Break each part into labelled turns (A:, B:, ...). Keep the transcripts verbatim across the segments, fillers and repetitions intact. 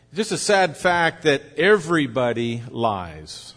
A: Just a sad fact that everybody lies.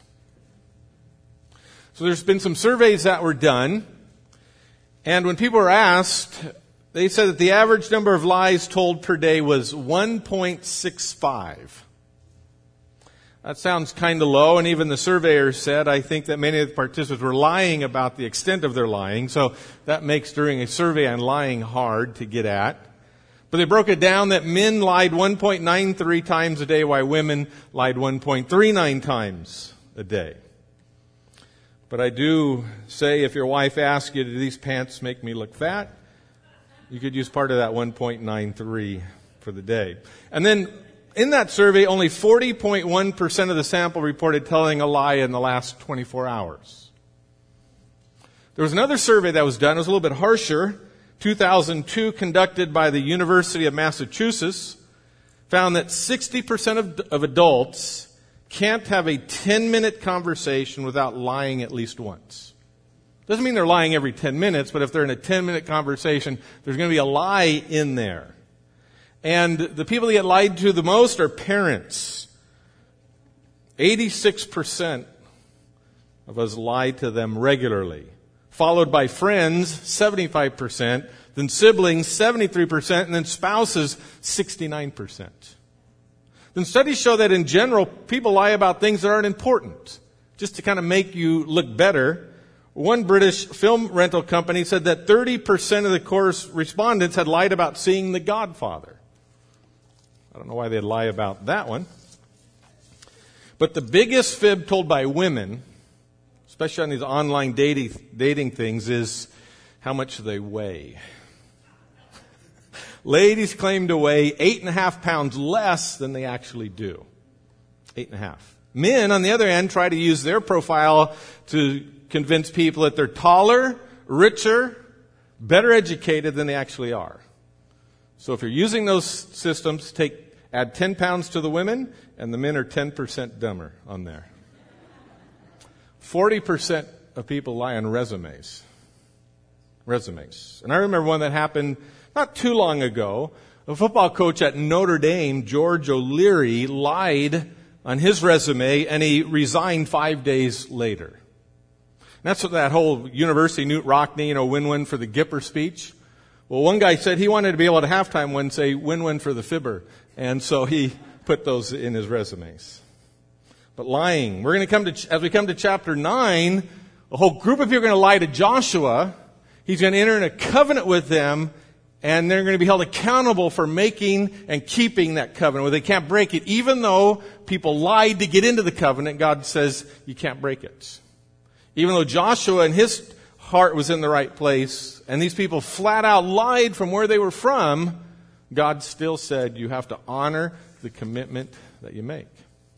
A: So there's been some surveys that were done, and when people were asked, they said that the average number of lies told per day was one point six five. That sounds kind of low, and even the surveyor said, I think that many of the participants were lying about the extent of their lying, so that makes doing a survey on lying hard to get at. But they broke it down that men lied one point nine three times a day, while women lied one point three nine times a day. But I do say, if your wife asks you, do these pants make me look fat? You could use part of that one point nine three for the day. And then in that survey, only forty point one percent of the sample reported telling a lie in the last twenty-four hours. There was another survey that was done. It was a little bit harsher. two thousand two, conducted by the University of Massachusetts, found that sixty percent of, of adults can't have a ten-minute conversation without lying at least once. Doesn't mean they're lying every ten minutes, but if they're in a ten-minute conversation, there's going to be a lie in there. And the people that get lied to the most are parents. eighty-six percent of us lie to them regularly. Followed by friends, seventy-five percent, then siblings, seventy-three percent, and then spouses, sixty-nine percent. Then studies show that in general, people lie about things that aren't important, just to kind of make you look better. One British film rental company said that thirty percent of the course respondents had lied about seeing The Godfather. I don't know why they'd lie about that one. But the biggest fib told by women, especially on these online dating, dating things, is how much they weigh. Ladies claim to weigh eight and a half pounds less than they actually do. Eight and a half. Men, on the other hand, try to use their profile to convince people that they're taller, richer, better educated than they actually are. So if you're using those systems, take add ten pounds to the women, and the men are ten percent dumber on there. forty percent of people lie on resumes. Resumes. And I remember one that happened not too long ago. A football coach at Notre Dame, George O'Leary, lied on his resume, and he resigned five days later. And that's what that whole University Knute Rockne, you know, win-win for the Gipper speech. Well, one guy said he wanted to be able to at halftime one say win-win for the fibber. And so he put those in his resumes. But lying. We're going to come to, as we come to chapter nine, a whole group of people are going to lie to Joshua. He's going to enter in a covenant with them, and they're going to be held accountable for making and keeping that covenant, where they can't break it. Even though people lied to get into the covenant, God says you can't break it. Even though Joshua and his heart was in the right place, and these people flat out lied from where they were from, God still said you have to honor the commitment that you make.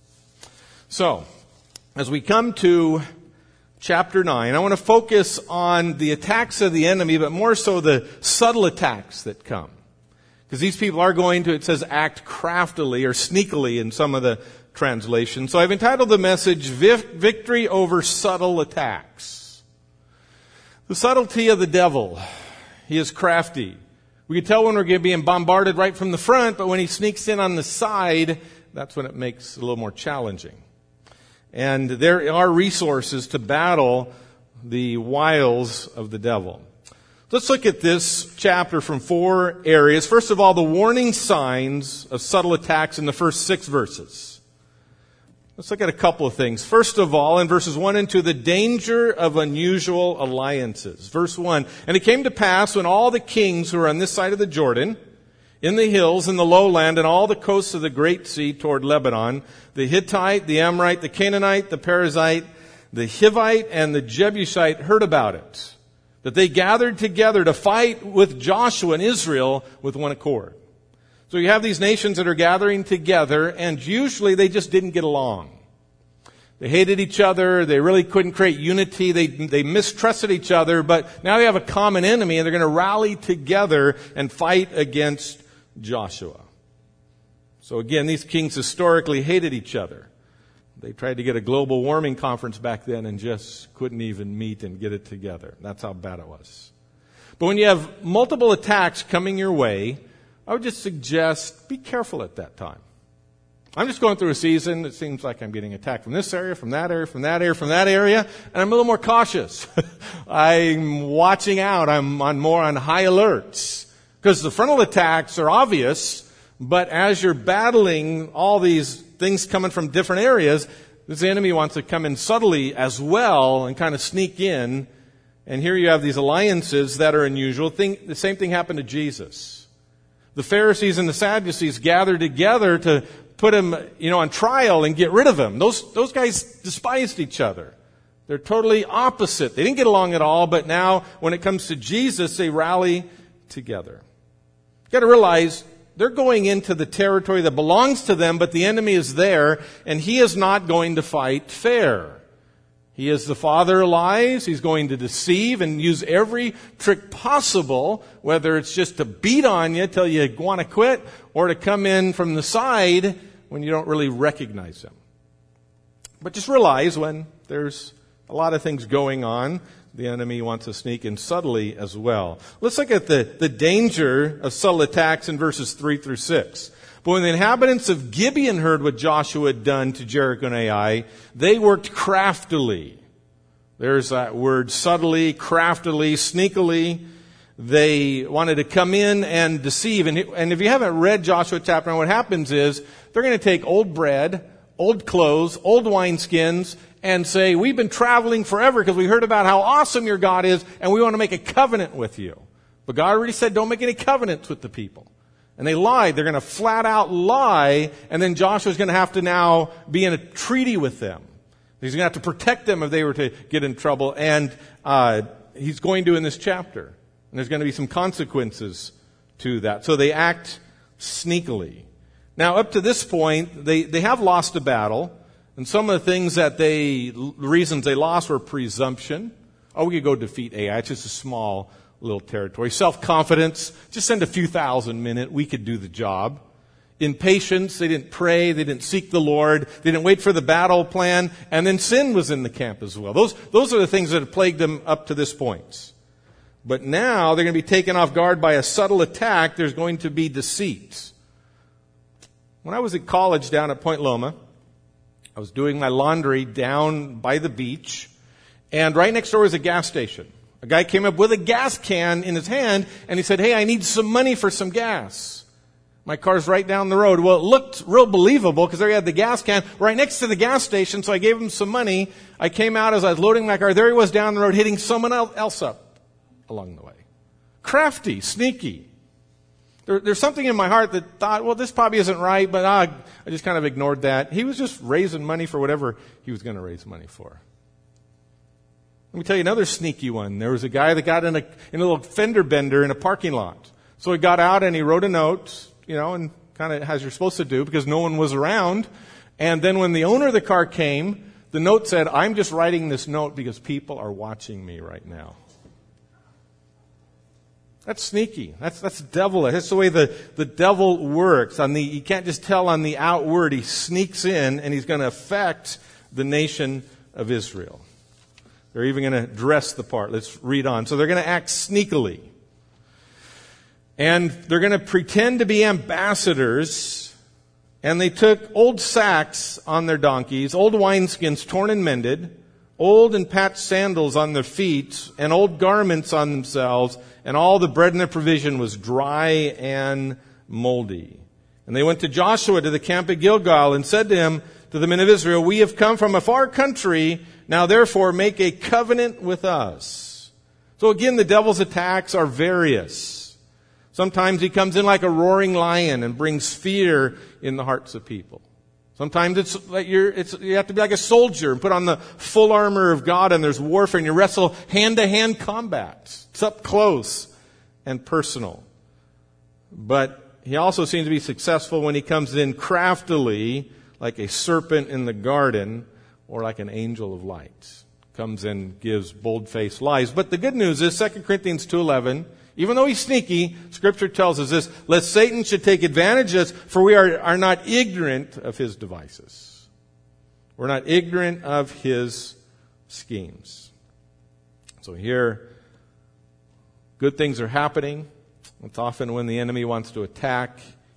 A: So, as we come to chapter nine, I want to focus on the attacks of the enemy, but more so the subtle attacks that come. Because these people are going to, it says, act craftily or sneakily in some of the translations. So I've entitled the message, Victory Over Subtle Attacks. The subtlety of the devil. He is crafty. We can tell when we're being bombarded right from the front, but when he sneaks in on the side, that's when it makes it a little more challenging. And there are resources to battle the wiles of the devil. Let's look at this chapter from four areas. First of all, the warning signs of subtle attacks in the first six verses. Let's look at a couple of things. First of all, in verses one and two, the danger of unusual alliances. Verse one, and it came to pass when all the kings who were on this side of the Jordan, in the hills, in the lowland, and all the coasts of the great sea toward Lebanon, the Hittite, the Amorite, the Canaanite, the Perizzite, the Hivite, and the Jebusite heard about it, that they gathered together to fight with Joshua and Israel with one accord. So you have these nations that are gathering together, and usually they just didn't get along. They hated each other. They really couldn't create unity. They, they mistrusted each other, but now they have a common enemy, and they're going to rally together and fight against Joshua. So again, these kings historically hated each other. They tried to get a global warming conference back then and just couldn't even meet and get it together. That's how bad it was. But when you have multiple attacks coming your way, I would just suggest be careful at that time. I'm just going through a season. It seems like I'm getting attacked from this area, from that area, from that area, from that area, and I'm a little more cautious. I'm watching out. I'm on more on high alert because the frontal attacks are obvious, but as you're battling all these things coming from different areas, this enemy wants to come in subtly as well and kind of sneak in. And here you have these alliances that are unusual. Think, the same thing happened to Jesus. The Pharisees and the Sadducees gathered together to put him, you know, on trial and get rid of him. Those, those guys despised each other. They're totally opposite. They didn't get along at all, but now when it comes to Jesus, they rally together. You got to realize they're going into the territory that belongs to them, but the enemy is there, and he is not going to fight fair. He is the father of lies. He's going to deceive and use every trick possible, whether it's just to beat on you till you want to quit or to come in from the side when you don't really recognize him. But just realize when there's a lot of things going on, the enemy wants to sneak in subtly as well. Let's look at the, the danger of subtle attacks in verses three through six. But when the inhabitants of Gibeon heard what Joshua had done to Jericho and Ai, they worked craftily. There's that word, subtly, craftily, sneakily. They wanted to come in and deceive. And, and if you haven't read Joshua chapter nine, what happens is they're going to take old bread, old clothes, old wineskins, and say, we've been traveling forever because we heard about how awesome your God is, and we want to make a covenant with you. But God already said, don't make any covenants with the people. And they lied. They're going to flat out lie, and then Joshua's going to have to now be in a treaty with them. He's going to have to protect them if they were to get in trouble, and uh, he's going to in this chapter. And there's going to be some consequences to that. So they act sneakily. Now, up to this point, they, they have lost a battle. And some of the things that they, the reasons they lost were presumption. Oh, we could go defeat Ai. It's just a small little territory. Self-confidence. Just send a few thousand men in. We could do the job. Impatience. They didn't pray. They didn't seek the Lord. They didn't wait for the battle plan. And then sin was in the camp as well. Those, those are the things that have plagued them up to this point. But now they're going to be taken off guard by a subtle attack. There's going to be deceit. When I was at college down at Point Loma, I was doing my laundry down by the beach, and right next door was a gas station. A guy came up with a gas can in his hand, and he said, hey, I need some money for some gas. My car's right down the road. Well, it looked real believable because there he had the gas can right next to the gas station, so I gave him some money. I came out as I was loading my car. There he was down the road hitting someone else up along the way. Crafty, sneaky. There, there's something in my heart that thought, well, this probably isn't right, but ah, I just kind of ignored that. He was just raising money for whatever he was going to raise money for. Let me tell you another sneaky one. There was a guy that got in a, in a little fender bender in a parking lot. So he got out and he wrote a note, you know, and kind of as you're supposed to do because no one was around. And then when the owner of the car came, the note said, I'm just writing this note because people are watching me right now. That's sneaky. That's that's devilish. That's the way the, the devil works. On the you can't just tell on the outward. He sneaks in and he's going to affect the nation of Israel. They're even going to dress the part. Let's read on. So they're going to act sneakily. And they're going to pretend to be ambassadors. And they took old sacks on their donkeys, old wineskins torn and mended, old and patched sandals on their feet, and old garments on themselves, and all the bread in their provision was dry and moldy. And they went to Joshua to the camp at Gilgal and said to him, to the men of Israel, we have come from a far country, now therefore make a covenant with us. So again, the devil's attacks are various. Sometimes he comes in like a roaring lion and brings fear in the hearts of people. Sometimes it's like you're, it's, you have to be like a soldier and put on the full armor of God and there's warfare and you wrestle hand-to-hand combat. It's up close and personal. But he also seems to be successful when he comes in craftily like a serpent in the garden or like an angel of light. Comes in, gives bold-faced lies. But the good news is Second Corinthians two eleven, even though he's sneaky, Scripture tells us this, lest Satan should take advantage of us, for we are, are not ignorant of his devices. We're not ignorant of his schemes. So here, good things are happening. It's often when the enemy wants to attack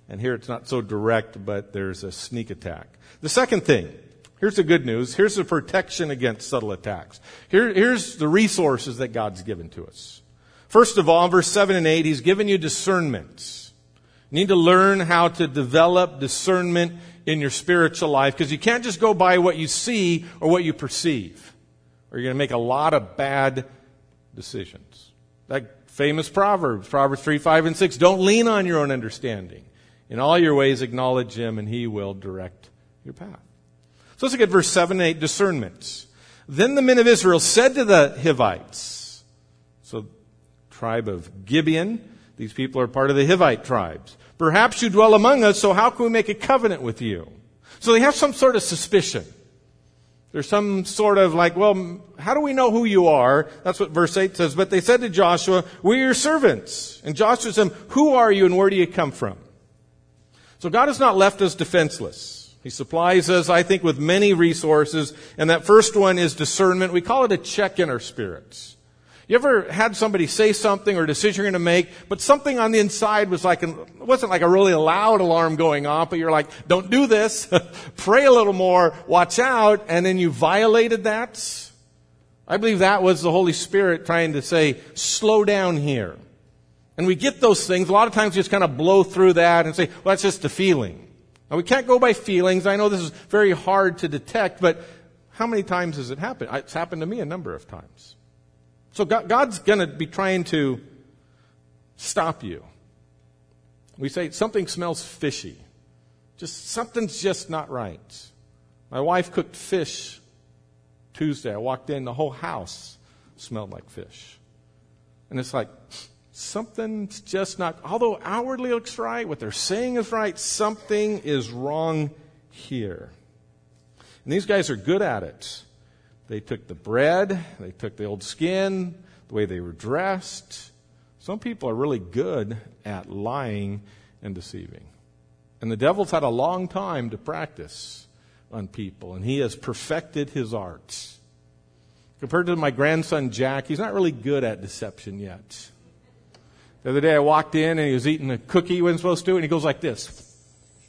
A: And here it's not so direct, but there's a sneak attack. The second thing, here's the good news. Here's the protection against subtle attacks. Here, here's the resources that God's given to us. First of all, in verse seven and eight, He's given you discernment. You need to learn how to develop discernment in your spiritual life, because you can't just go by what you see or what you perceive, or you're going to make a lot of bad decisions. That famous Proverbs, Proverbs three, five, and six, don't lean on your own understanding. In all your ways acknowledge Him, and He will direct your path. So let's look at verse seven and eight, discernment. Then the men of Israel said to the Hivites, so tribe of Gibeon, these people are part of the Hivite tribes. Perhaps you dwell among us, so how can we make a covenant with you? So they have some sort of suspicion. There's some sort of like, well, how do we know who you are? That's what verse eight says. But they said to Joshua, we're your servants. And Joshua said, who are you and where do you come from? So God has not left us defenseless. He supplies us, I think, with many resources. And that first one is discernment. We call it a check in our spirits. You ever had somebody say something or a decision you're going to make, but something on the inside was like, an, it wasn't like a really loud alarm going off, but you're like, don't do this, pray a little more, watch out, and then you violated that? I believe that was the Holy Spirit trying to say, slow down here. And we get those things, a lot of times we just kind of blow through that and say, well, that's just a feeling. Now we can't go by feelings. I know this is very hard to detect, but how many times has it happened? It's happened to me a number of times. So God's going to be trying to stop you. We say something smells fishy. Just something's just not right. My wife cooked fish Tuesday. I walked in, the whole house smelled like fish. And it's like, something's just not, although outwardly looks right, what they're saying is right, something is wrong here. And these guys are good at it. They took the bread, they took the old skin, the way they were dressed. Some people are really good at lying and deceiving. And the devil's had a long time to practice on people, and he has perfected his arts. Compared to my grandson Jack, he's not really good at deception yet. The other day I walked in and he was eating a cookie he wasn't supposed to, and he goes like this.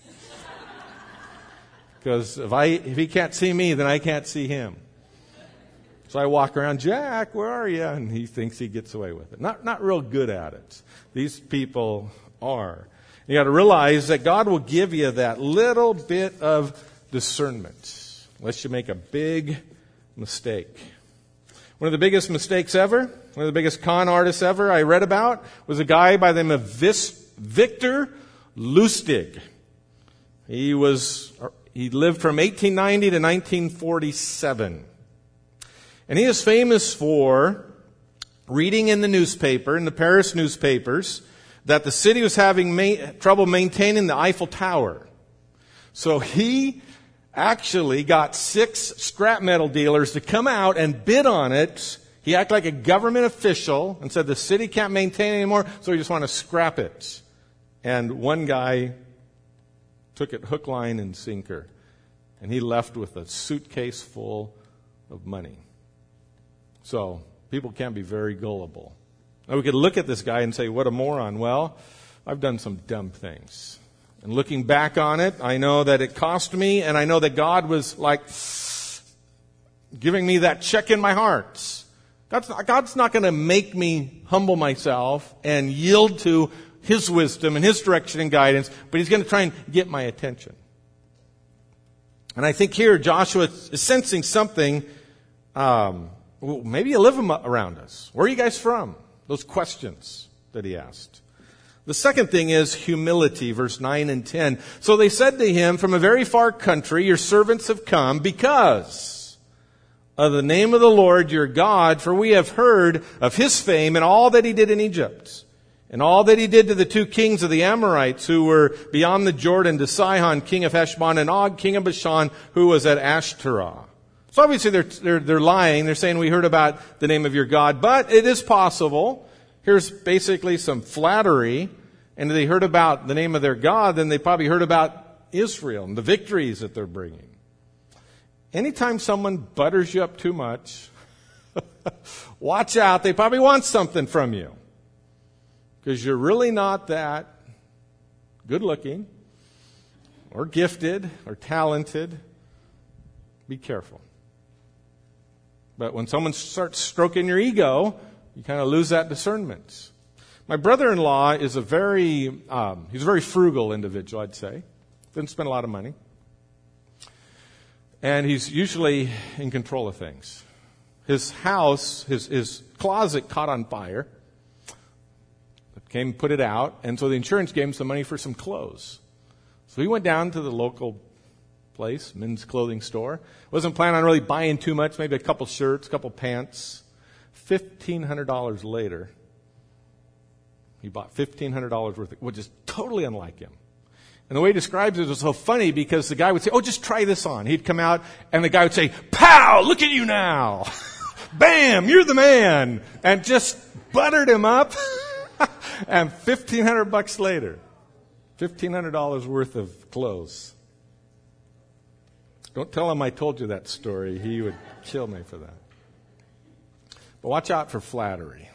A: Because if I if he can't see me, then I can't see him. So I walk around, Jack, where are you? And he thinks he gets away with it. Not not real good at it. These people are. You got to realize that God will give you that little bit of discernment, unless you make a big mistake. One of the biggest mistakes ever, one of the biggest con artists ever I read about, was a guy by the name of Vis, Victor Lustig. He was he lived from eighteen ninety to nineteen forty-seven. And he is famous for reading in the newspaper, in the Paris newspapers, that the city was having ma- trouble maintaining the Eiffel Tower. So he actually got six scrap metal dealers to come out and bid on it. He acted like a government official and said the city can't maintain it anymore, so we just want to scrap it. And one guy took it hook, line, and sinker. And he left with a suitcase full of money. So people can be very gullible. Now we could look at this guy and say, what a moron. Well, I've done some dumb things. And looking back on it, I know that it cost me, and I know that God was like giving me that check in my heart. God's not, God's not going to make me humble myself and yield to His wisdom and His direction and guidance, but He's going to try and get my attention. And I think here Joshua is sensing something. Um, well, maybe you live around us. Where are you guys from? Those questions that he asked. The second thing is humility, verse nine and ten. So they said to him, from a very far country, your servants have come because of the name of the Lord your God, for we have heard of His fame and all that He did in Egypt, and all that He did to the two kings of the Amorites who were beyond the Jordan, to Sihon, king of Heshbon, and Og, king of Bashan, who was at Ashtaroth. So obviously they're, they're, they're lying. They're saying we heard about the name of your God, but it is possible. Here's basically some flattery. And if they heard about the name of their God, then they probably heard about Israel and the victories that they're bringing. Anytime someone butters you up too much, watch out. They probably want something from you. Because you're really not that good looking, or gifted, or talented, be careful. But when someone starts stroking your ego, you kind of lose that discernment. My brother-in-law is a very, um, he's a very frugal individual, I'd say. Doesn't spend a lot of money. And he's usually in control of things. His house, his, his closet caught on fire. Came, put it out, and so the insurance gave him some money for some clothes. So he went down to the local place, men's clothing store. Wasn't planning on really buying too much, maybe a couple shirts, a couple pants. fifteen hundred dollars later, he bought fifteen hundred dollars worth of, which is totally unlike him. And the way he describes it is so funny because the guy would say, oh, just try this on. He'd come out, and the guy would say, pow, look at you now. Bam, you're the man. And just buttered him up. And fifteen hundred bucks later, fifteen hundred dollars worth of clothes. Don't tell him I told you that story. He would kill me for that. But watch out for flattery.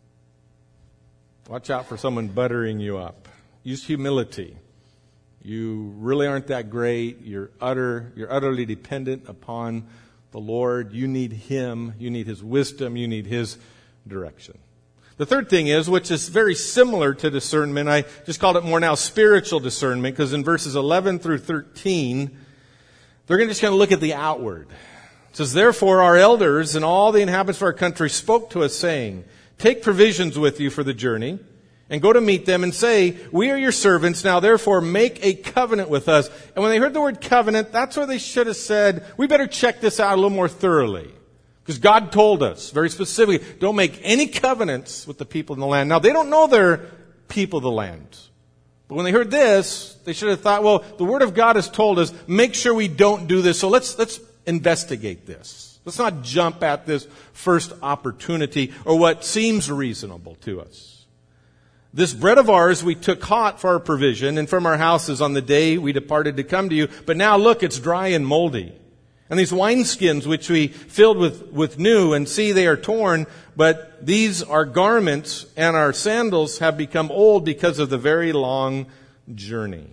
A: Watch out for someone buttering you up. Use humility. You really aren't that great. You're utter, you're utterly dependent upon the Lord. You need Him. You need His wisdom. You need His direction. The third thing is, which is very similar to discernment, I just called it more now spiritual discernment, because in verses eleven through thirteen, they're just going to look at the outward. It says, therefore our elders and all the inhabitants of our country spoke to us, saying, take provisions with you for the journey, and go to meet them and say, we are your servants, now therefore make a covenant with us. And when they heard the word covenant, that's where they should have said, we better check this out a little more thoroughly. Because God told us very specifically, don't make any covenants with the people in the land. Now, they don't know they're people of the land. But when they heard this, they should have thought, well, the Word of God has told us, make sure we don't do this. So let's, let's investigate this. Let's not jump at this first opportunity or what seems reasonable to us. This bread of ours we took hot for our provision and from our houses on the day we departed to come to you. But now look, it's dry and moldy. And these wineskins which we filled with, with new, and see they are torn, but these are garments, and our sandals have become old because of the very long journey.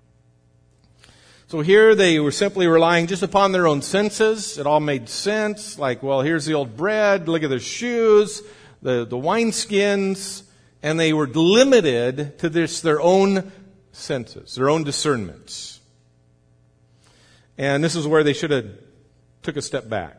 A: So here they were simply relying just upon their own senses. It all made sense. Like, well, here's the old bread, look at their shoes, the, the wineskins, and they were limited to this, their own senses, their own discernments. And this is where they should have took a step back.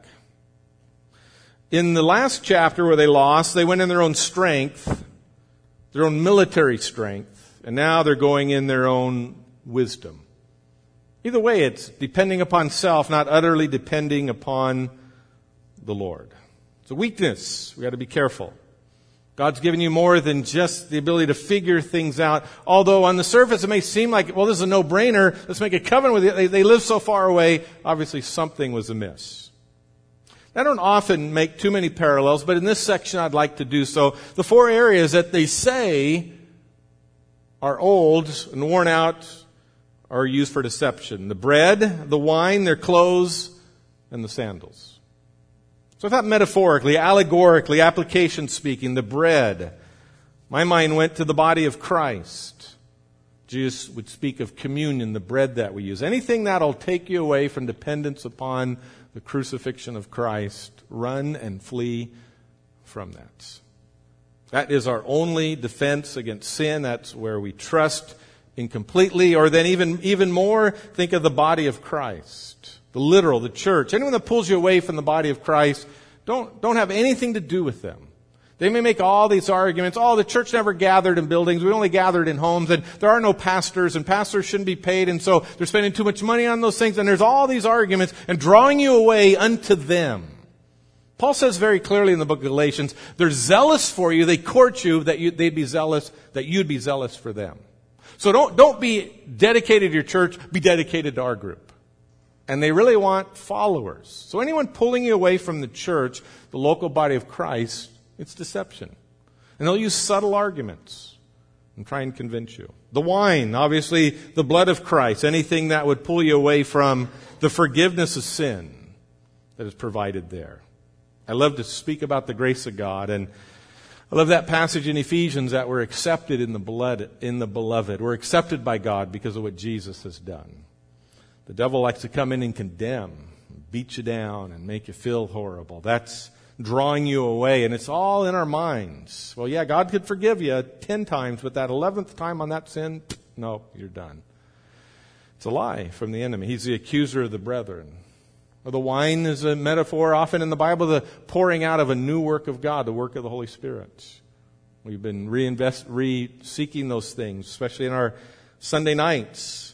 A: In the last chapter where they lost, they went in their own strength, their own military strength, and now they're going in their own wisdom. Either way, it's depending upon self, not utterly depending upon the Lord. It's a weakness. We've got to be careful. God's given you more than just the ability to figure things out. Although on the surface it may seem like, well, this is a no-brainer. Let's make a covenant with you. They, they live so far away. Obviously something was amiss. I don't often make too many parallels, but in this section I'd like to do so. The four areas that they say are old and worn out are used for deception. The bread, the wine, their clothes, and the sandals. So I thought metaphorically, allegorically, application speaking, the bread. My mind went to the body of Christ. Jesus would speak of communion, the bread that we use. Anything that'll take you away from dependence upon the crucifixion of Christ, run and flee from that. That is our only defense against sin. That's where we trust incompletely. Or then even, even more, think of the body of Christ. The literal, the church. Anyone that pulls you away from the body of Christ, don't, don't have anything to do with them. They may make all these arguments. Oh, the church never gathered in buildings. We only gathered in homes. And there are no pastors. And pastors shouldn't be paid. And so they're spending too much money on those things. And there's all these arguments and drawing you away unto them. Paul says very clearly in the book of Galatians, they're zealous for you. They court you that you, they'd be zealous, that you'd be zealous for them. So don't, don't be dedicated to your church. Be dedicated to our group. And they really want followers. So anyone pulling you away from the church, the local body of Christ, it's deception. And they'll use subtle arguments and try and convince you. The wine, obviously the blood of Christ, anything that would pull you away from the forgiveness of sin that is provided there. I love to speak about the grace of God, and I love that passage in Ephesians that we're accepted in the blood, in the beloved. We're accepted by God because of what Jesus has done. The devil likes to come in and condemn, beat you down, and make you feel horrible. That's drawing you away, and it's all in our minds. Well, yeah, God could forgive you ten times, but that eleventh time on that sin, no, you're done. It's a lie from the enemy. He's the accuser of the brethren. Well, the wine is a metaphor often in the Bible, the pouring out of a new work of God, the work of the Holy Spirit. We've been reinvest, re-seeking those things, especially in our Sunday nights.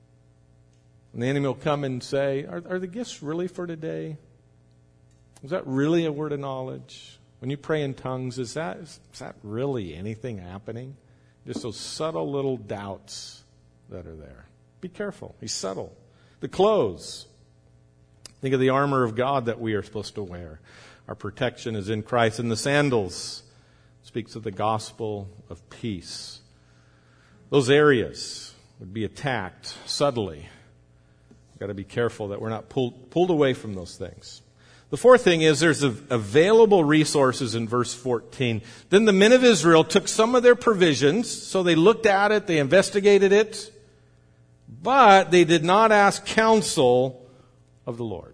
A: And the enemy will come and say, are, are the gifts really for today? Is that really a word of knowledge? When you pray in tongues, is that, is, is that really anything happening? Just those subtle little doubts that are there. Be careful. He's subtle. The clothes. Think of the armor of God that we are supposed to wear. Our protection is in Christ. And the sandals speaks of the gospel of peace. Those areas would be attacked subtly. We've got to be careful that we're not pulled, pulled away from those things. The fourth thing is there's available resources in verse fourteen. Then the men of Israel took some of their provisions, so they looked at it, they investigated it, but they did not ask counsel of the Lord.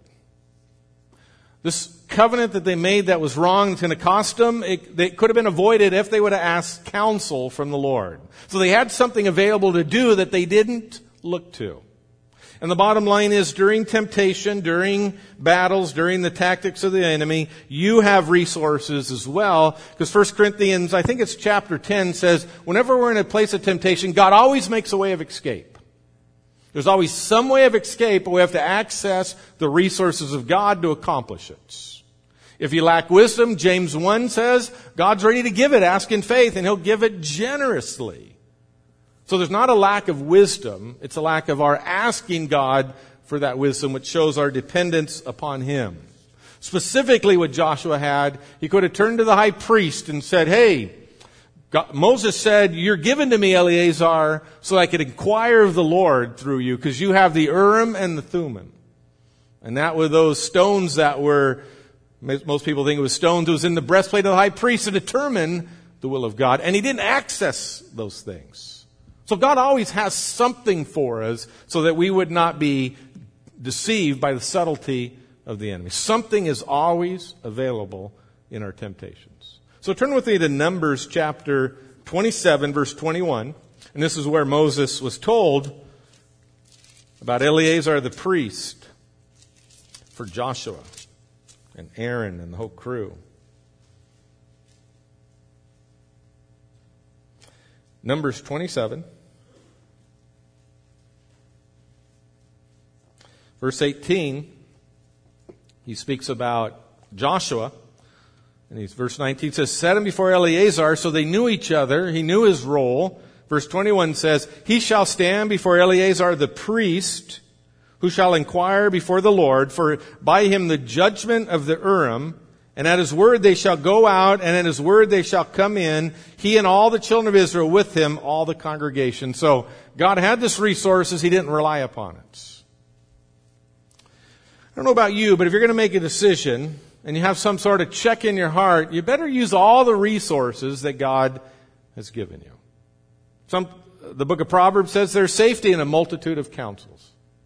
A: This covenant that they made that was wrong, it's going to cost them, it, it could have been avoided if they would have asked counsel from the Lord. So they had something available to do that they didn't look to. And the bottom line is, during temptation, during battles, during the tactics of the enemy, you have resources as well. Because First Corinthians, I think it's chapter ten, says, whenever we're in a place of temptation, God always makes a way of escape. There's always some way of escape, but we have to access the resources of God to accomplish it. If you lack wisdom, James one says, God's ready to give it. Ask in faith, and He'll give it generously. So there's not a lack of wisdom. It's a lack of our asking God for that wisdom, which shows our dependence upon Him. Specifically what Joshua had, he could have turned to the high priest and said, hey, God, Moses said, you're given to me, Eleazar, so I could inquire of the Lord through you, because you have the Urim and the Thummim. And that were those stones that were, most people think it was stones, it was in the breastplate of the high priest to determine the will of God. And he didn't access those things. So God always has something for us so that we would not be deceived by the subtlety of the enemy. Something is always available in our temptations. So turn with me to Numbers chapter twenty-seven, verse twenty-one. And this is where Moses was told about Eleazar the priest for Joshua and Aaron and the whole crew. Numbers twenty-seven, verse eighteen, he speaks about Joshua. And he's, verse nineteen says, set him before Eleazar, so they knew each other. He knew his role. Verse twenty-one says, he shall stand before Eleazar the priest, who shall inquire before the Lord, for by him the judgment of the Urim, and at his word they shall go out, and at his word they shall come in, he and all the children of Israel with him, all the congregation. So God had this resources, He didn't rely upon it. I don't know about you, but if you're going to make a decision, and you have some sort of check in your heart, you better use all the resources that God has given you. Some, the book of Proverbs says there's safety in a multitude of counsels.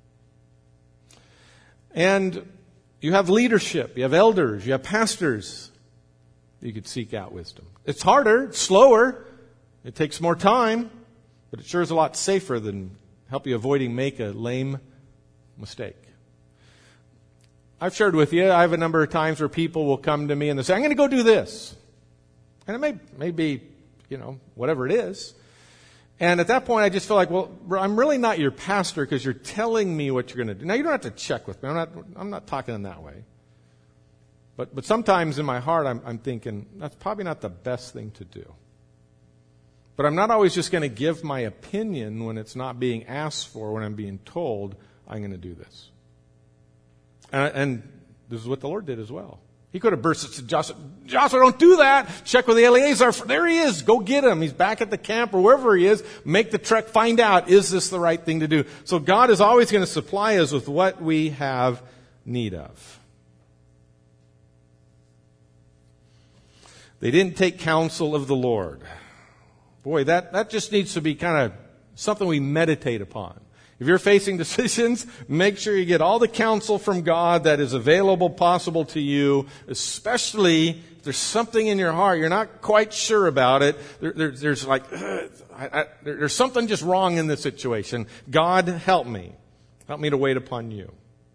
A: And you have leadership, you have elders, you have pastors. You could seek out wisdom. It's harder, it's slower, it takes more time, but it sure is a lot safer than help you avoiding make a lame mistake. I've shared with you, I have a number of times where people will come to me and they say, I'm going to go do this. And it may, may be, you know, whatever it is. And at that point, I just feel like, well, I'm really not your pastor because you're telling me what you're going to do. Now, you don't have to check with me. I'm not, I'm not talking in that way. But, but sometimes in my heart, I'm, I'm thinking, that's probably not the best thing to do. But I'm not always just going to give my opinion when it's not being asked for, when I'm being told I'm going to do this. And, and this is what the Lord did as well. He could have burst to Joshua, Joshua, don't do that. Check with the Eleazar. There he is. Go get him. He's back at the camp or wherever he is. Make the trek. Find out, is this the right thing to do? So God is always going to supply us with what we have need of. They didn't take counsel of the Lord. Boy, that, that just needs to be kind of something we meditate upon. If you're facing decisions, make sure you get all the counsel from God that is available, possible to you, especially if there's something in your heart, you're not quite sure about it. There, there, there's like, uh, I, I, there, there's something just wrong in this situation. God, help me. Help me to wait upon you.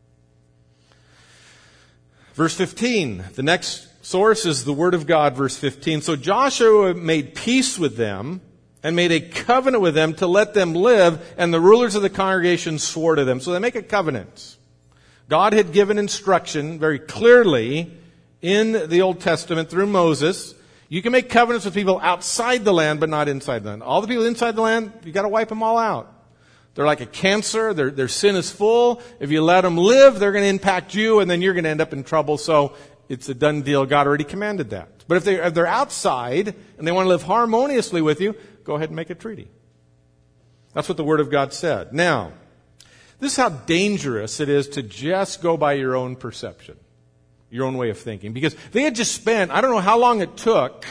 A: Verse fifteen, the next source is the Word of God, verse fifteen. So Joshua made peace with them and made a covenant with them to let them live, and the rulers of the congregation swore to them. So they make a covenant. God had given instruction very clearly in the Old Testament through Moses. You can make covenants with people outside the land, but not inside the land. All the people inside the land, you got to wipe them all out. They're like a cancer. Their, their sin is full. If you let them live, they're going to impact you, and then you're going to end up in trouble. So it's a done deal. God already commanded that. But if, they, if they're outside and they want to live harmoniously with you, go ahead and make a treaty. That's what the Word of God said. Now, this is how dangerous it is to just go by your own perception, your own way of thinking. Because they had just spent, I don't know how long it took,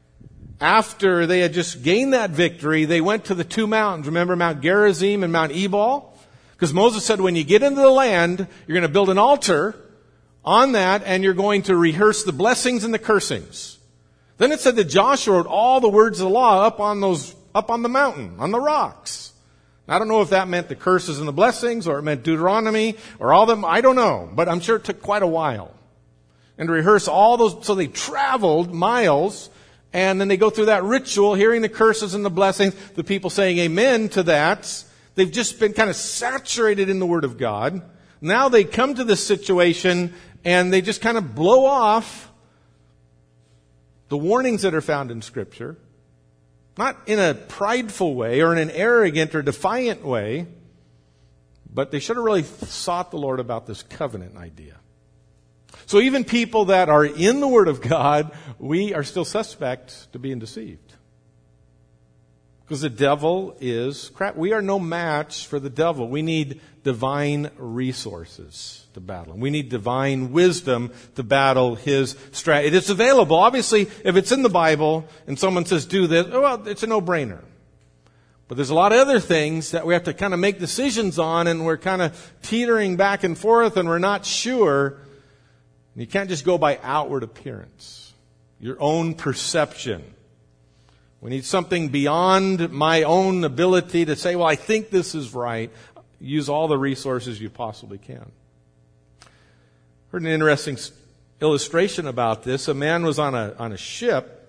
A: after they had just gained that victory, they went to the two mountains. Remember Mount Gerizim and Mount Ebal? Because Moses said when you get into the land, you're going to build an altar on that, and you're going to rehearse the blessings and the cursings. Then it said that Joshua wrote all the words of the law up on those, up on the mountain, on the rocks. I don't know if that meant the curses and the blessings, or it meant Deuteronomy, or all of them. I don't know, but I'm sure it took quite a while. And to rehearse all those, so they traveled miles, and then they go through that ritual, hearing the curses and the blessings, the people saying amen to that. They've just been kind of saturated in the Word of God. Now they come to this situation, and they just kind of blow off the warnings that are found in Scripture, not in a prideful way or in an arrogant or defiant way, but they should have really sought the Lord about this covenant idea. So even people that are in the Word of God, we are still suspect to being deceived. Because the devil is crap. We are no match for the devil. We need divine resources to battle him. We need divine wisdom to battle his strategy. It's available. Obviously, if it's in the Bible and someone says do this, well, it's a no-brainer. But there's a lot of other things that we have to kind of make decisions on, and we're kind of teetering back and forth, and we're not sure. You can't just go by outward appearance, your own perception. We need something beyond my own ability to say, well, I think this is right. Use all the resources you possibly can. Heard an interesting illustration about this. A man was on a, on a ship,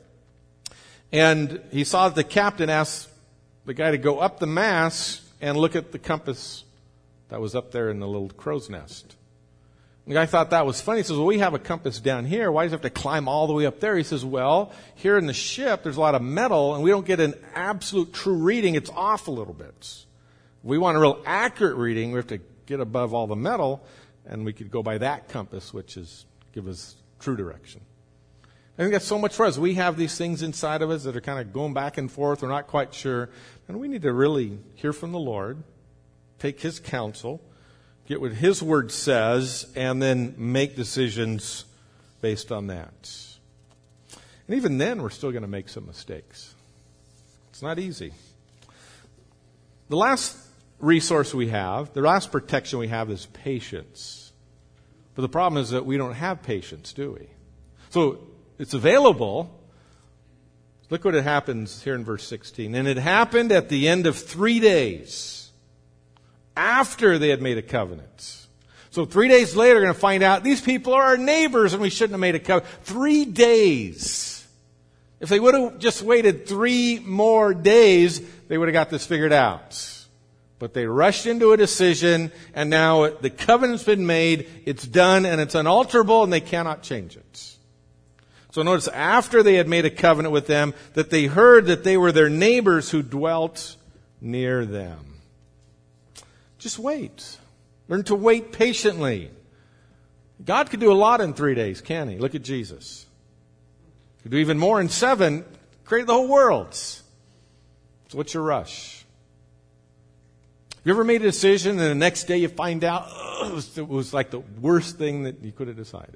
A: and he saw that the captain asked the guy to go up the mast and look at the compass that was up there in the little crow's nest. The guy thought that was funny. He says, well, we have a compass down here. Why does he have to climb all the way up there? He says, well, here in the ship, there's a lot of metal, and we don't get an absolute true reading. It's off a little bit. If we want a real accurate reading, we have to get above all the metal, and we could go by that compass, which is give us true direction. I think that's so much for us. We have these things inside of us that are kind of going back and forth. We're not quite sure. And we need to really hear from the Lord, take His counsel, get what His Word says, and then make decisions based on that. And even then, we're still going to make some mistakes. It's not easy. The last resource we have, the last protection we have is patience. But the problem is that we don't have patience, do we? So it's available. Look what it happens here in verse sixteen. And it happened at the end of three days. After they had made a covenant. So three days later, we're going to find out these people are our neighbors and we shouldn't have made a covenant. Three days. If they would have just waited three more days, they would have got this figured out. But they rushed into a decision, and now the covenant's been made, it's done, and it's unalterable, and they cannot change it. So notice, after they had made a covenant with them, that they heard that they were their neighbors who dwelt near them. Just wait. Learn to wait patiently. God could do a lot in three days, can't He? Look at Jesus. He could do even more in seven. Create the whole world. So what's your rush? You ever made a decision and the next day you find out oh, it, was, it was like the worst thing that you could have decided?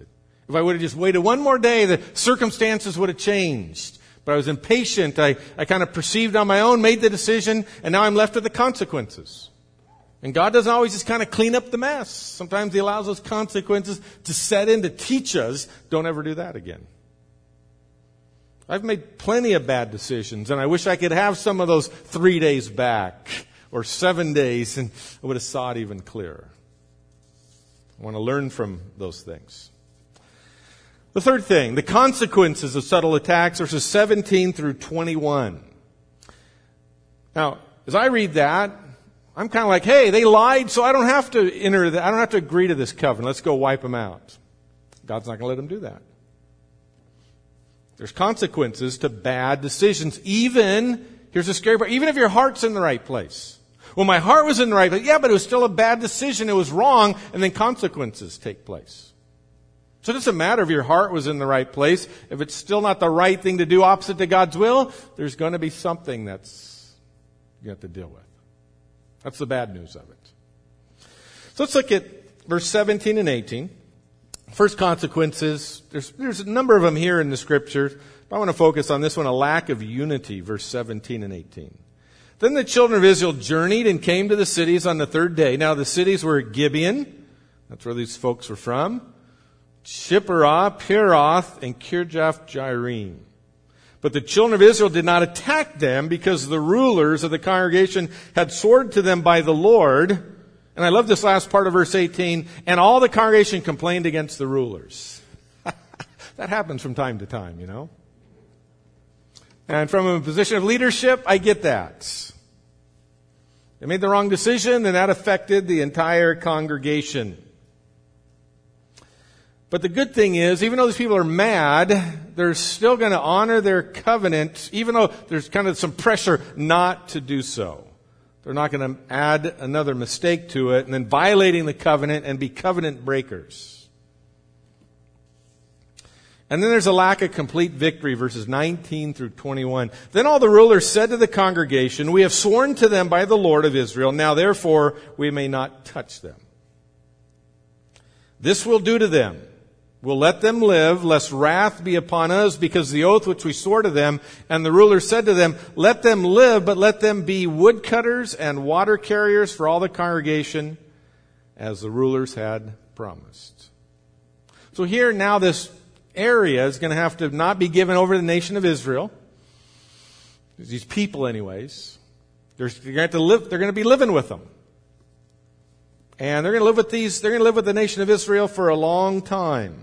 A: If I would have just waited one more day, the circumstances would have changed. But I was impatient. I, I kind of perceived on my own, made the decision, and now I'm left with the consequences. And God doesn't always just kind of clean up the mess. Sometimes He allows those consequences to set in to teach us, don't ever do that again. I've made plenty of bad decisions, and I wish I could have some of those three days back or seven days, and I would have saw it even clearer. I want to learn from those things. The third thing, the consequences of subtle attacks, verses seventeen through twenty-one. Now, as I read that, I'm kind of like, hey, they lied, so I don't have to enter, the, I don't have to agree to this covenant. Let's go wipe them out. God's not going to let them do that. There's consequences to bad decisions. Even, here's the scary part, even if your heart's in the right place. Well, my heart was in the right place. Yeah, but it was still a bad decision. It was wrong, and then consequences take place. So it doesn't matter if your heart was in the right place. If it's still not the right thing to do opposite to God's will, there's going to be something that's you have to deal with. That's the bad news of it. So let's look at verse seventeen and eighteen. First consequences, there's, there's a number of them here in the Scriptures. But I want to focus on this one, a lack of unity, verse seventeen and eighteen. Then the children of Israel journeyed and came to the cities on the third day. Now the cities were Gibeon, that's where these folks were from, Shipherah, Piroth, and Kirjath-Jearim. But the children of Israel did not attack them because the rulers of the congregation had sworn to them by the Lord. And I love this last part of verse eighteen. And all the congregation complained against the rulers. That happens from time to time, you know. And from a position of leadership, I get that. They made the wrong decision, and that affected the entire congregation. But the good thing is, even though these people are mad, they're still going to honor their covenant, even though there's kind of some pressure not to do so. They're not going to add another mistake to it and then violating the covenant and be covenant breakers. And then there's a lack of complete victory, verses nineteen through twenty-one. Then all the rulers said to the congregation, "We have sworn to them by the Lord of Israel. Now therefore we may not touch them. This we'll do to them. We'll let them live, lest wrath be upon us, because the oath which we swore to them." And the rulers said to them, "Let them live, but let them be woodcutters and water carriers for all the congregation, as the rulers had promised." So here now this area is going to have to not be given over to the nation of Israel. These people anyways. They're going to have to live, they're going to be living with them. And they're going to live with these, they're going to live with the nation of Israel for a long time.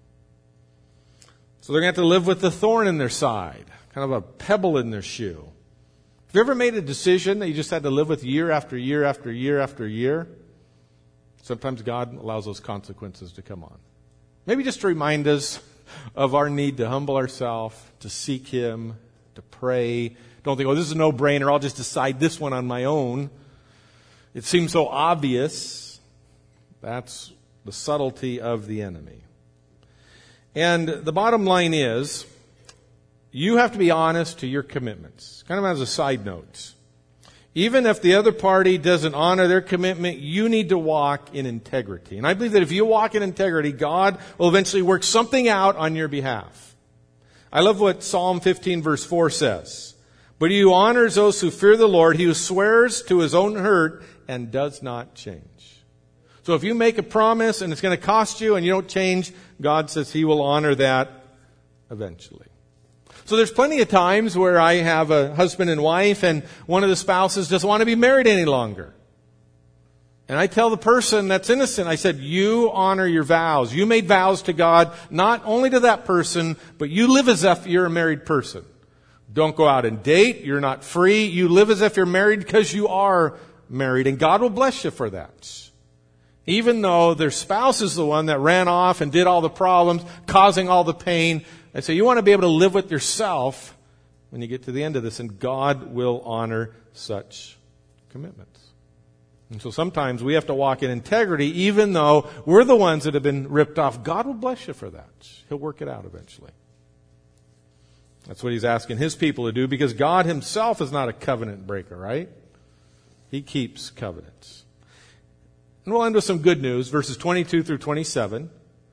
A: So they're going to have to live with the thorn in their side, kind of a pebble in their shoe. Have you ever made a decision that you just had to live with year after year after year after year? Sometimes God allows those consequences to come on. Maybe just to remind us of our need to humble ourselves, to seek Him, to pray. Don't think, oh, this is a no-brainer, I'll just decide this one on my own. It seems so obvious. That's the subtlety of the enemy. And the bottom line is, you have to be honest to your commitments. Kind of as a side note. Even if the other party doesn't honor their commitment, you need to walk in integrity. And I believe that if you walk in integrity, God will eventually work something out on your behalf. I love what Psalm fifteen verse four says. "But He who honors those who fear the Lord, He who swears to His own hurt and does not change." So if you make a promise and it's going to cost you and you don't change, God says He will honor that eventually. So there's plenty of times where I have a husband and wife and one of the spouses doesn't want to be married any longer. And I tell the person that's innocent, I said, you honor your vows. You made vows to God, not only to that person, but you live as if you're a married person. Don't go out and date. You're not free. You live as if you're married because you are married. And God will bless you for that. Even though their spouse is the one that ran off and did all the problems, causing all the pain. I say, you want to be able to live with yourself when you get to the end of this, and God will honor such commitments. And so sometimes we have to walk in integrity, even though we're the ones that have been ripped off. God will bless you for that. He'll work it out eventually. That's what He's asking His people to do, because God Himself is not a covenant breaker, right? He keeps covenants. And we'll end with some good news, verses twenty-two through twenty-seven.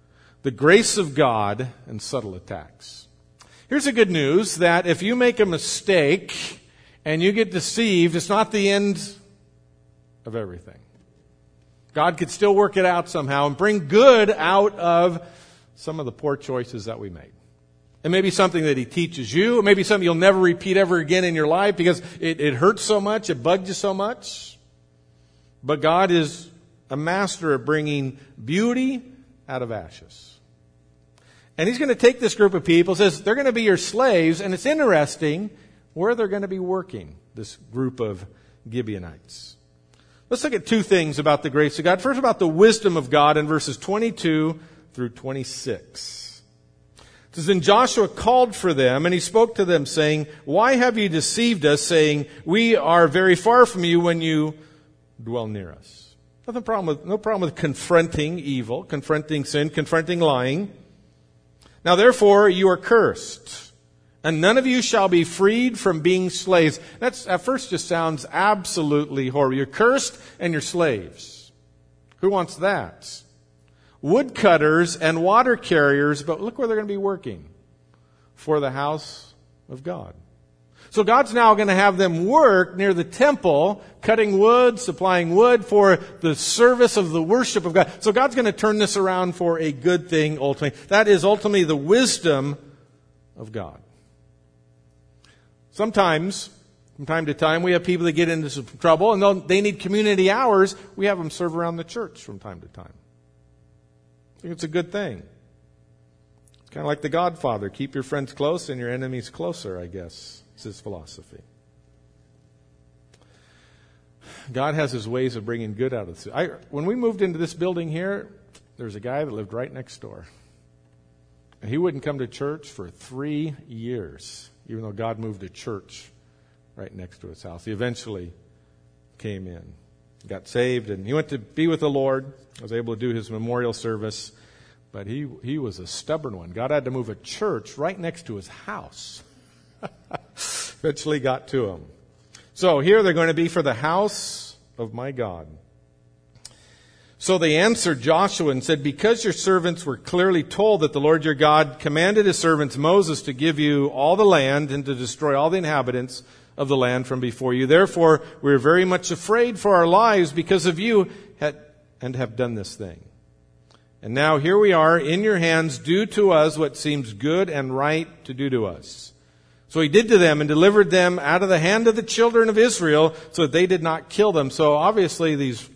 A: the grace of God and subtle attacks. Here's the good news, that if you make a mistake and you get deceived, it's not the end of everything. God could still work it out somehow and bring good out of some of the poor choices that we made. It may be something that He teaches you. It may be something you'll never repeat ever again in your life because it, it hurts so much, it bugged you so much. But God is a master of bringing beauty out of ashes. And He's going to take this group of people, says they're going to be your slaves, and it's interesting where they're going to be working, this group of Gibeonites. Let's look at two things about the grace of God. First, about the wisdom of God in verses twenty-two through twenty-six. It says, "Then Joshua called for them, and he spoke to them, saying, 'Why have you deceived us, saying, we are very far from you when you dwell near us?'" Nothing problem with, no problem with confronting evil, confronting sin, confronting lying. "Now therefore you are cursed, and none of you shall be freed from being slaves." That's at first just sounds absolutely horrible. You're cursed and you're slaves. Who wants that? Woodcutters and water carriers, but look where they're going to be working. For the house of God. So God's now going to have them work near the temple, cutting wood, supplying wood for the service of the worship of God. So God's going to turn this around for a good thing ultimately. That is ultimately the wisdom of God. Sometimes, from time to time, we have people that get into some trouble and they need community hours. We have them serve around the church from time to time. I think it's a good thing. It's kind of like the Godfather. Keep your friends close and your enemies closer, I guess. It's his philosophy. God has His ways of bringing good out of this. I, when we moved into this building here, there was a guy that lived right next door. And he wouldn't come to church for three years, even though God moved a church right next to his house. He eventually came in, got saved, and he went to be with the Lord. I was able to do his memorial service. But he, he was a stubborn one. God had to move a church right next to his house. Eventually got to him. So here they're going to be for the house of my God. So they answered Joshua and said, "Because your servants were clearly told that the Lord your God commanded His servant Moses to give you all the land and to destroy all the inhabitants of the land from before you. Therefore, we are very much afraid for our lives because of you and have done this thing. And now here we are in your hands. Do to us what seems good and right to do to us." So he did to them and delivered them out of the hand of the children of Israel so that they did not kill them. So obviously these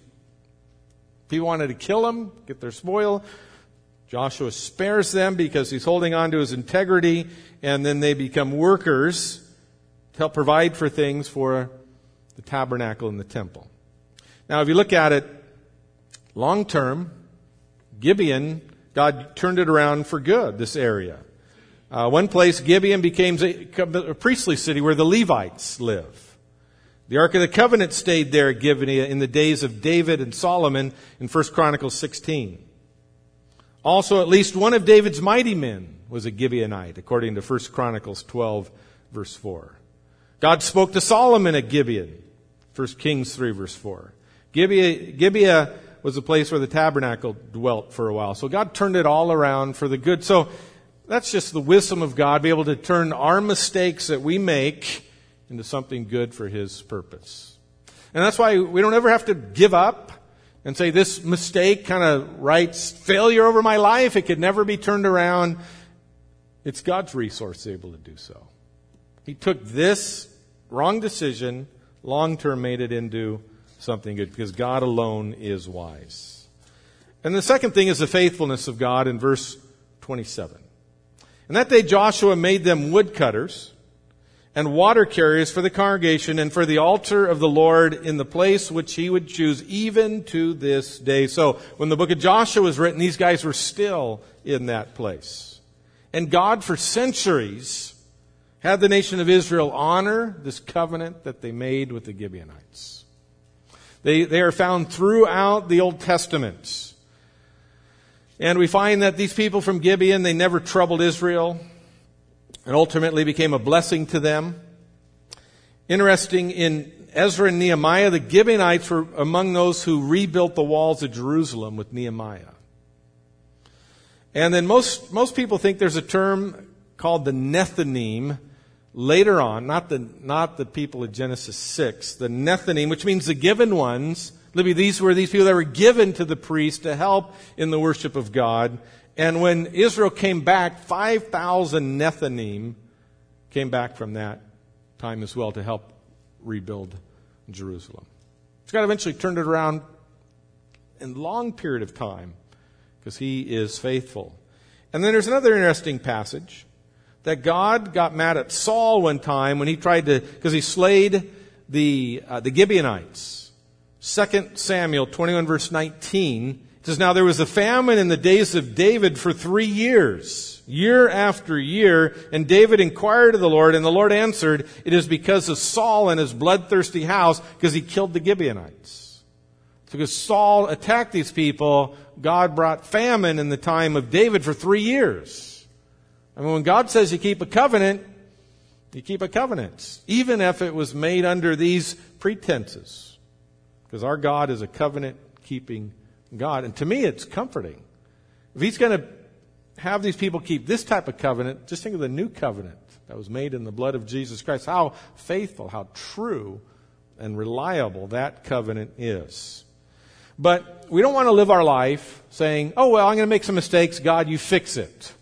A: people wanted to kill them, get their spoil. Joshua spares them because he's holding on to his integrity, and then they become workers to help provide for things for the tabernacle and the temple. Now if you look at it long term, Gibeon, God turned it around for good, this area. Uh, one place, Gibeon became a, a priestly city where the Levites live. The Ark of the Covenant stayed there at Gibeon in the days of David and Solomon in First Chronicles sixteen. Also, at least one of David's mighty men was a Gibeonite, according to First Chronicles twelve, verse four. God spoke to Solomon at Gibeon, First Kings three, verse four. Gibeah, Gibeah was a place where the tabernacle dwelt for a while. So God turned it all around for the good. So that's just the wisdom of God, be able to turn our mistakes that we make into something good for His purpose. And that's why we don't ever have to give up and say this mistake kind of writes failure over my life. It could never be turned around. It's God's resource able to do so. He took this wrong decision, long term made it into something good because God alone is wise. And the second thing is the faithfulness of God in verse twenty-seven. And that day Joshua made them woodcutters and water carriers for the congregation and for the altar of the Lord in the place which He would choose even to this day. So when the book of Joshua was written, these guys were still in that place. And God for centuries had the nation of Israel honor this covenant that they made with the Gibeonites. They, they are found throughout the Old Testament. And we find that these people from Gibeon, they never troubled Israel and ultimately became a blessing to them. Interesting, in Ezra and Nehemiah, the Gibeonites were among those who rebuilt the walls of Jerusalem with Nehemiah. And then most, most people think there's a term called the Nethinim later on, not the, not the people of Genesis six, the Nethinim, which means the given ones. Libby, these were these people that were given to the priest to help in the worship of God. And when Israel came back, five thousand Nethinim came back from that time as well to help rebuild Jerusalem. God eventually turned it around in a long period of time because He is faithful. And then there's another interesting passage that God got mad at Saul one time when he tried to, because he slayed the uh, the Gibeonites. Second Samuel twenty-one verse nineteen. It says, now there was a famine in the days of David for three years, year after year, and David inquired of the Lord, and the Lord answered, it is because of Saul and his bloodthirsty house, because he killed the Gibeonites. So because Saul attacked these people, God brought famine in the time of David for three years. I mean, when God says you keep a covenant, you keep a covenant, even if it was made under these pretenses. Because our God is a covenant-keeping God. And to me, it's comforting. If He's going to have these people keep this type of covenant, just think of the new covenant that was made in the blood of Jesus Christ. How faithful, how true and reliable that covenant is. But we don't want to live our life saying, oh, well, I'm going to make some mistakes. God, you fix it.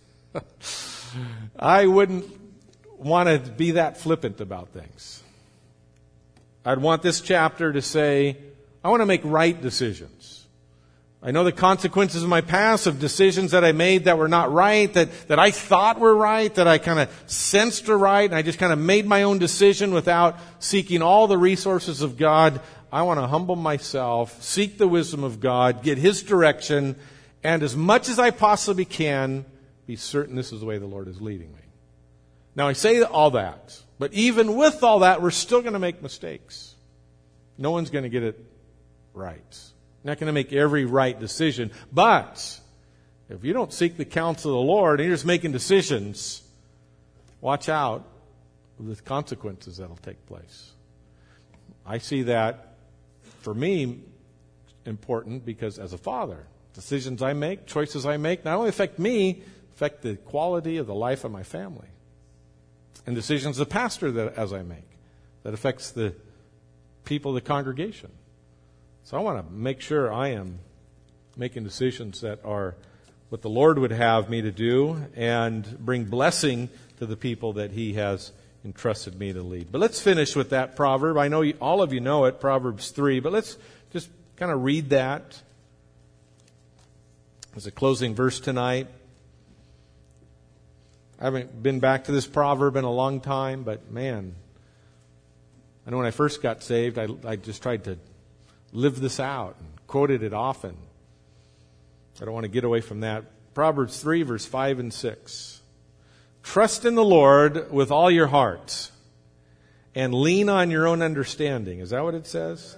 A: I wouldn't want to be that flippant about things. I'd want this chapter to say, I want to make right decisions. I know the consequences of my past, of decisions that I made that were not right, that, that I thought were right, that I kind of sensed were right, and I just kind of made my own decision without seeking all the resources of God. I want to humble myself, seek the wisdom of God, get His direction, and as much as I possibly can, be certain this is the way the Lord is leading me. Now, I say all that, but even with all that, we're still going to make mistakes. No one's going to get it right. Not going to make every right decision. But if you don't seek the counsel of the Lord and you're just making decisions, watch out for the consequences that will take place. I see that, for me, important because as a father, decisions I make, choices I make, not only affect me, affect the quality of the life of my family. And decisions as a pastor that as I make, that affects the people of the congregation. So I want to make sure I am making decisions that are what the Lord would have me to do and bring blessing to the people that He has entrusted me to lead. But let's finish with that proverb. I know you, all of you know it, Proverbs three, but let's just kind of read that as a closing verse tonight. I haven't been back to this proverb in a long time, but man, I know when I first got saved, I, I just tried to live this out and quoted it often. I don't want to get away from that. Proverbs three, verse five and six. Trust in the Lord with all your heart and lean on your own understanding. Is that what it says?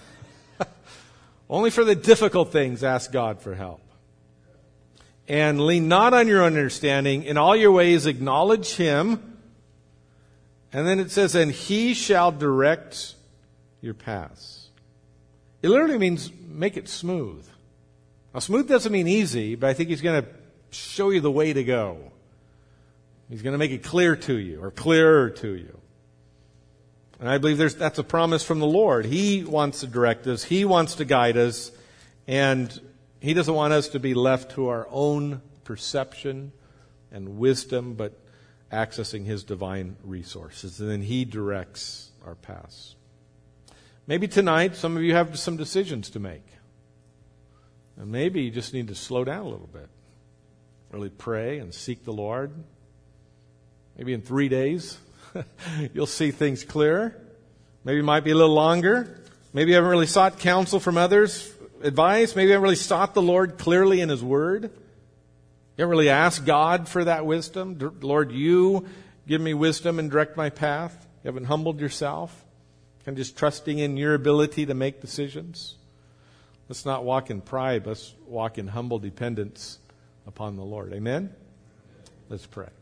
A: Only for the difficult things ask God for help. And lean not on your own understanding. In all your ways acknowledge Him. And then it says, and He shall direct your paths. It literally means make it smooth. Now, smooth doesn't mean easy, but I think He's going to show you the way to go. He's going to make it clear to you, or clearer to you. And I believe there's, that's a promise from the Lord. He wants to direct us. He wants to guide us. And He doesn't want us to be left to our own perception and wisdom, but accessing His divine resources. And then He directs our paths. Maybe tonight, some of you have some decisions to make. And maybe you just need to slow down a little bit. Really pray and seek the Lord. Maybe in three days, you'll see things clearer. Maybe it might be a little longer. Maybe you haven't really sought counsel from others, advice. Maybe you haven't really sought the Lord clearly in His Word. You haven't really asked God for that wisdom. Lord, you give me wisdom and direct my path. You haven't humbled yourself. And just trusting in your ability to make decisions. Let's not walk in pride. Let's walk in humble dependence upon the Lord. Amen? Let's pray.